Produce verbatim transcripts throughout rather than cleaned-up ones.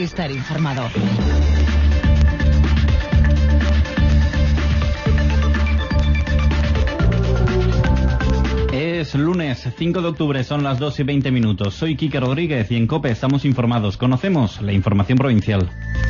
Estar informado. Es lunes cinco de octubre, son las dos y veinte minutos. Soy Quique Rodríguez y en COPE estamos informados. Conocemos la información provincial.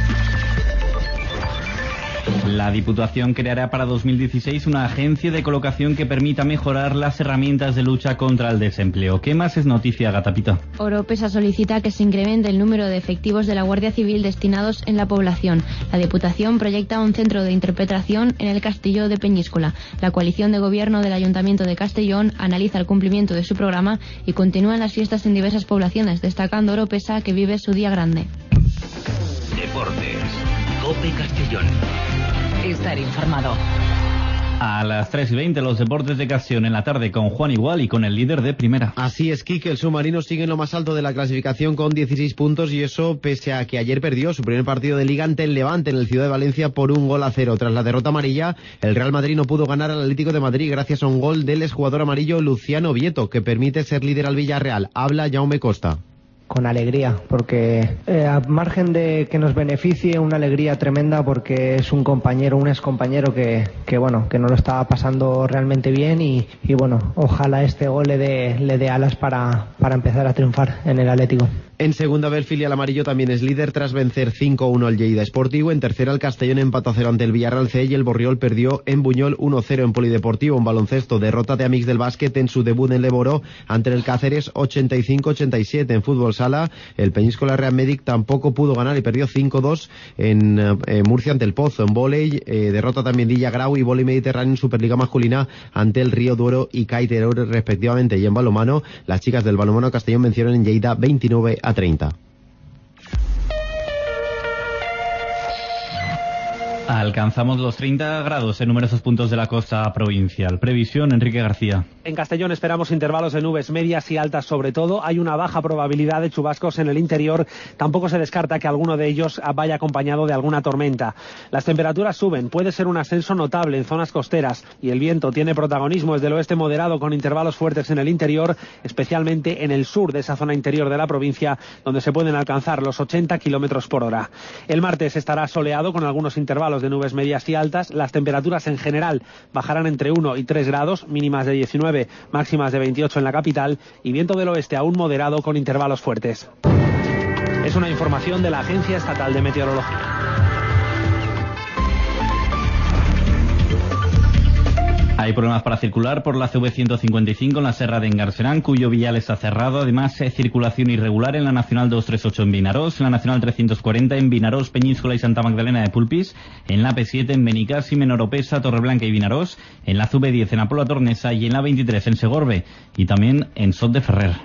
La Diputación creará para dos mil dieciséis una agencia de colocación que permita mejorar las herramientas de lucha contra el desempleo. ¿Qué más es noticia, Gatapita? Oropesa solicita que se incremente el número de efectivos de la Guardia Civil destinados en la población. La Diputación proyecta un centro de interpretación en el Castillo de Peñíscola. La coalición de gobierno del Ayuntamiento de Castellón analiza el cumplimiento de su programa y continúan las fiestas en diversas poblaciones, destacando Oropesa, que vive su día grande. Deportes. COPE Castellón. Estar informado. A las tres y veinte, los deportes de Castellón en la tarde con Juan Igual y con el líder de primera. Así es, Quique, el submarino sigue en lo más alto de la clasificación con dieciséis puntos y eso pese a que ayer perdió su primer partido de Liga ante el Levante en el Ciudad de Valencia por un gol a cero. Tras la derrota amarilla, el Real Madrid no pudo ganar al Atlético de Madrid gracias a un gol del exjugador amarillo Luciano Vieto, que permite ser líder al Villarreal. Habla Jaume Costa. Con alegría, porque eh, a margen de que nos beneficie, una alegría tremenda porque es un compañero, un excompañero que, que bueno, que no lo estaba pasando realmente bien y, y bueno, ojalá este gol le dé, le dé alas para, para empezar a triunfar en el Atlético. En segunda vez, filial amarillo también es líder tras vencer cinco uno al Lleida Esportivo. En tercera, el Castellón empató a cero ante el Villarreal C y el Borriol perdió en Buñol uno cero en Polideportivo. En baloncesto, derrota de Amics del Básquet en su debut en Leboro ante el Cáceres ochenta y cinco a ochenta y siete. En fútbol sala, el Peñíscola Real Medic tampoco pudo ganar y perdió cinco dos en eh, Murcia ante el Pozo. En vóley, eh, derrota también Villa Grau y vóley mediterráneo en Superliga masculina ante el Río Duero y Caiteror respectivamente. Y en balonmano, las chicas del balonmano Castellón vencieron en Lleida veintinueve a treinta. Alcanzamos los treinta grados en numerosos puntos de la costa provincial. Previsión, Enrique García. En Castellón esperamos intervalos de nubes medias y altas sobre todo. Hay una baja probabilidad de chubascos en el interior. Tampoco se descarta que alguno de ellos vaya acompañado de alguna tormenta. Las temperaturas suben. Puede ser un ascenso notable en zonas costeras. Y el viento tiene protagonismo desde el oeste moderado con intervalos fuertes en el interior, especialmente en el sur de esa zona interior de la provincia, donde se pueden alcanzar los ochenta kilómetros por hora. El martes estará soleado con algunos intervalos de nubes medias y altas. Las temperaturas en general bajarán entre uno y tres grados, mínimas de diecinueve, máximas de veintiocho en la capital, y viento del oeste aún moderado con intervalos fuertes. Es una información de la Agencia Estatal de Meteorología. Hay problemas para circular por la C V ciento cincuenta y cinco en la Serra de Engarserán, cuyo vial está cerrado. Además, eh, circulación irregular en la Nacional doscientos treinta y ocho en Vinarós, en la Nacional trescientos cuarenta en Vinarós, Peñíscola y Santa Magdalena de Pulpís, en la P siete en Benicàssim, en Oropesa, Torreblanca y Vinarós, en la C V diez en Apola Tornesa y en la veintitrés en Segorbe y también en Sot de Ferrer.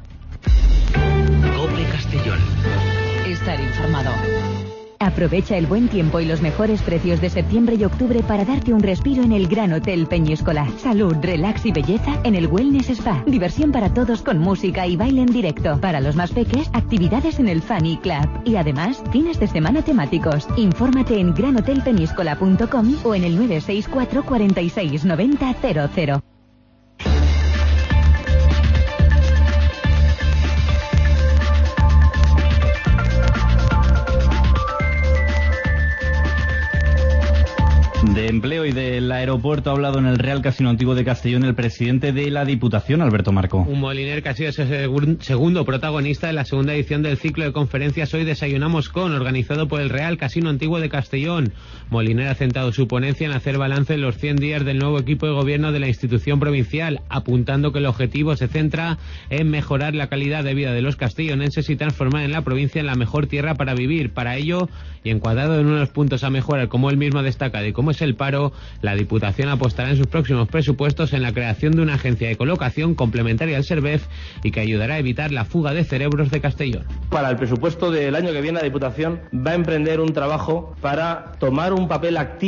COPE Castellón. Estar informado. Aprovecha el buen tiempo y los mejores precios de septiembre y octubre para darte un respiro en el Gran Hotel Peñíscola. Salud, relax y belleza en el Wellness Spa. Diversión para todos con música y baile en directo. Para los más peques, actividades en el Funny Club. Y además, fines de semana temáticos. Infórmate en gran hotel peñíscola punto com o en el nueve seis cuatro, cuarenta y seis, noventa, cero cero. De empleo y del aeropuerto ha hablado en el Real Casino Antiguo de Castellón el presidente de la Diputación, Alberto Marco. Un Moliner que ha sido ese segundo protagonista de la segunda edición del ciclo de conferencias Hoy Desayunamos Con, organizado por el Real Casino Antiguo de Castellón. Moliner ha centrado su ponencia en hacer balance en los cien días del nuevo equipo de gobierno de la institución provincial, apuntando que el objetivo se centra en mejorar la calidad de vida de los castellonenses y transformar en la provincia en la mejor tierra para vivir. Para ello, y encuadrado en uno de los puntos a mejorar, como él mismo destaca, de cómo es el paro, la Diputación apostará en sus próximos presupuestos en la creación de una agencia de colocación complementaria al SERVEF y que ayudará a evitar la fuga de cerebros de Castellón. Para el presupuesto del año que viene, la Diputación va a emprender un trabajo para tomar un papel activo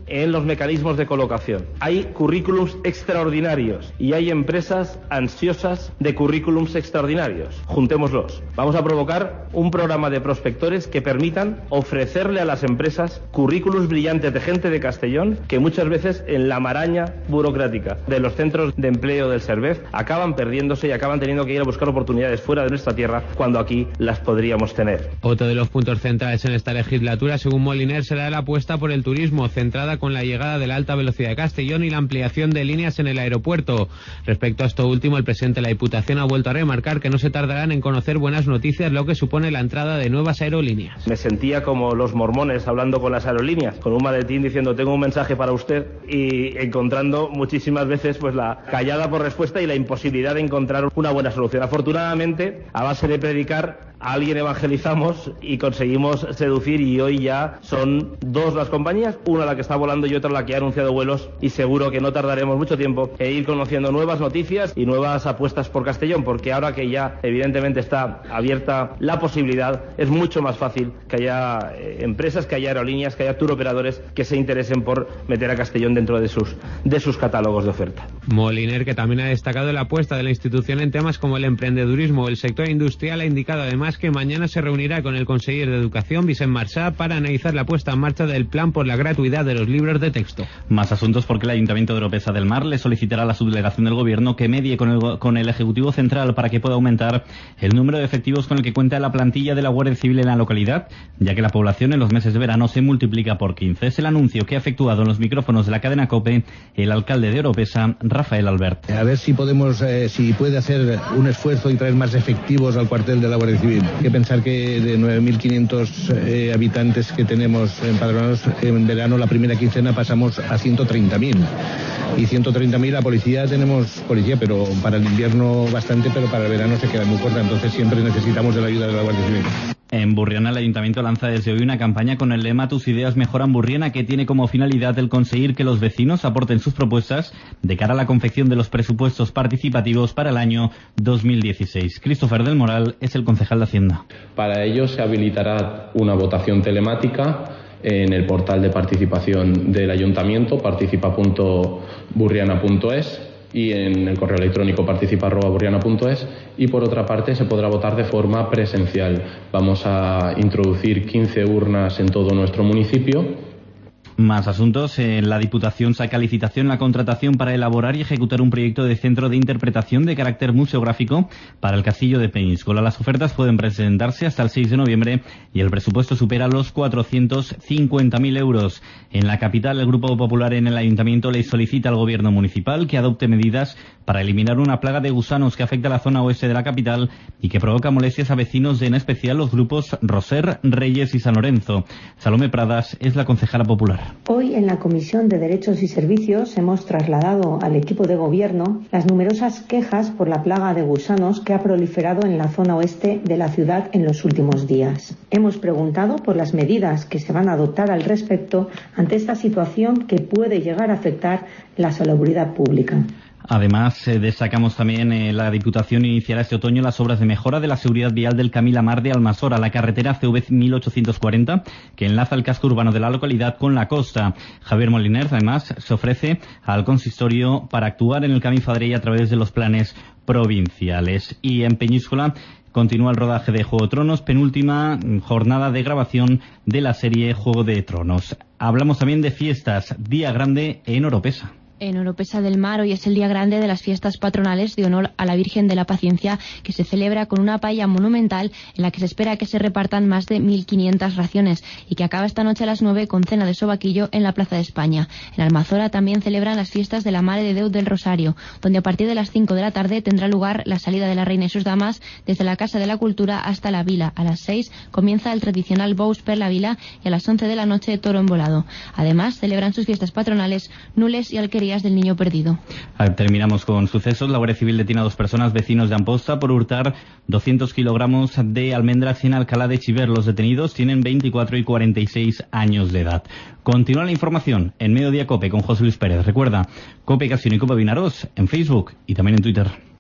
en los mecanismos de colocación. Hay currículums extraordinarios y hay empresas ansiosas de currículums extraordinarios. Juntémoslos. Vamos a provocar un programa de prospectores que permitan ofrecerle a las empresas currículums brillantes de gente de Castellón que muchas veces en la maraña burocrática de los centros de empleo del Servef acaban perdiéndose y acaban teniendo que ir a buscar oportunidades fuera de nuestra tierra cuando aquí las podríamos tener. Otro de los puntos centrales en esta legislatura, según Moliner, será la apuesta por el turismo, centrada con la llegada de la alta velocidad de Castellón y la ampliación de líneas en el aeropuerto. Respecto a esto último, el presidente de la Diputación ha vuelto a remarcar que no se tardarán en conocer buenas noticias, lo que supone la entrada de nuevas aerolíneas. Me sentía como los mormones hablando con las aerolíneas, con un maletín diciendo tengo un mensaje para usted y encontrando muchísimas veces pues la callada por respuesta y la imposibilidad de encontrar una buena solución. Afortunadamente, a base de predicar, a alguien evangelizamos y conseguimos seducir y hoy ya son dos las compañías, una la que está volando y otra la que ha anunciado vuelos y seguro que no tardaremos mucho tiempo en ir conociendo nuevas noticias y nuevas apuestas por Castellón, porque ahora que ya evidentemente está abierta la posibilidad, es mucho más fácil que haya eh, empresas, que haya aerolíneas, que haya tour operadores que se interesen por meter a Castellón dentro de sus, de sus catálogos de oferta. Moliner, que también ha destacado la apuesta de la institución en temas como el emprendedurismo o el sector industrial, ha indicado además que mañana se reunirá con el conseller de Educación, Vicent Marchá, para analizar la puesta en marcha del plan por la gratuidad de los libros de texto. Más asuntos porque el Ayuntamiento de Oropesa del Mar le solicitará a la subdelegación del Gobierno que medie con el, con el Ejecutivo Central para que pueda aumentar el número de efectivos con el que cuenta la plantilla de la Guardia Civil en la localidad, ya que la población en los meses de verano se multiplica por quince. Es el anuncio que ha efectuado en los micrófonos de la cadena COPE el alcalde de Oropesa, Rafael Albert. A ver si podemos, eh, si puede hacer un esfuerzo y traer más efectivos al cuartel de la Guardia Civil. Hay que pensar que de nueve mil quinientos eh, habitantes que tenemos empadronados, en verano la primera quincena pasamos a ciento treinta mil. Y ciento treinta mil la policía, tenemos policía, pero para el invierno bastante, pero para el verano se queda muy corta, entonces siempre necesitamos de la ayuda de la Guardia Civil. En Burriana, el Ayuntamiento lanza desde hoy una campaña con el lema Tus ideas mejoran Burriana, que tiene como finalidad el conseguir que los vecinos aporten sus propuestas de cara a la confección de los presupuestos participativos para el año dos mil dieciséis. Christopher del Moral es el concejal de Hacienda. Para ello se habilitará una votación telemática en el portal de participación del Ayuntamiento, participa punto burriana punto es, y en el correo electrónico participa arroba burriana punto es, y por otra parte se podrá votar de forma presencial. Vamos a introducir quince urnas en todo nuestro municipio. Más asuntos. En la Diputación saca licitación la contratación para elaborar y ejecutar un proyecto de centro de interpretación de carácter museográfico para el Castillo de Peñíscola. Las ofertas pueden presentarse hasta el seis de noviembre y el presupuesto supera los cuatrocientos cincuenta mil euros. En la capital, el Grupo Popular en el Ayuntamiento le solicita al Gobierno municipal que adopte medidas para eliminar una plaga de gusanos que afecta a la zona oeste de la capital y que provoca molestias a vecinos, de en especial los grupos Roser, Reyes y San Lorenzo. Salomé Pradas es la concejala popular. Hoy en la Comisión de Derechos y Servicios hemos trasladado al equipo de gobierno las numerosas quejas por la plaga de gusanos que ha proliferado en la zona oeste de la ciudad en los últimos días. Hemos preguntado por las medidas que se van a adoptar al respecto ante esta situación que puede llegar a afectar la salubridad pública. Además, eh, destacamos también eh, la Diputación iniciará este otoño las obras de mejora de la seguridad vial del Camila Mar de Almasora, la carretera C V mil ochocientos cuarenta, que enlaza el casco urbano de la localidad con la costa. Javier Moliner, además, se ofrece al consistorio para actuar en el Camí Fadrell a través de los planes provinciales. Y en Peñíscola continúa el rodaje de Juego de Tronos, penúltima jornada de grabación de la serie Juego de Tronos. Hablamos también de fiestas, día grande en Oropesa. En Oropesa del Mar hoy es el día grande de las fiestas patronales de honor a la Virgen de la Paciencia, que se celebra con una paella monumental en la que se espera que se repartan más de mil quinientas raciones y que acaba esta noche a las nueve con cena de sobaquillo en la Plaza de España. En Almazora también celebran las fiestas de la Mare de Déu del Rosario, donde a partir de las cinco de la tarde tendrá lugar la salida de la Reina y sus damas desde la Casa de la Cultura hasta la Vila. A las seis comienza el tradicional Bous per la Vila y a las once de la noche Toro Embolado. Además celebran sus fiestas patronales Nules y Alquerías del Niño Perdido. Terminamos con sucesos. La Guardia Civil detiene a dos personas vecinos de Amposta por hurtar doscientos kilogramos de almendras en Alcalá de Chiver. Los detenidos tienen veinticuatro y cuarenta y seis años de edad. Continúa la información en Mediodía Cope con José Luis Pérez. Recuerda, Cope Castellón y Cope Vinaroz en Facebook y también en Twitter.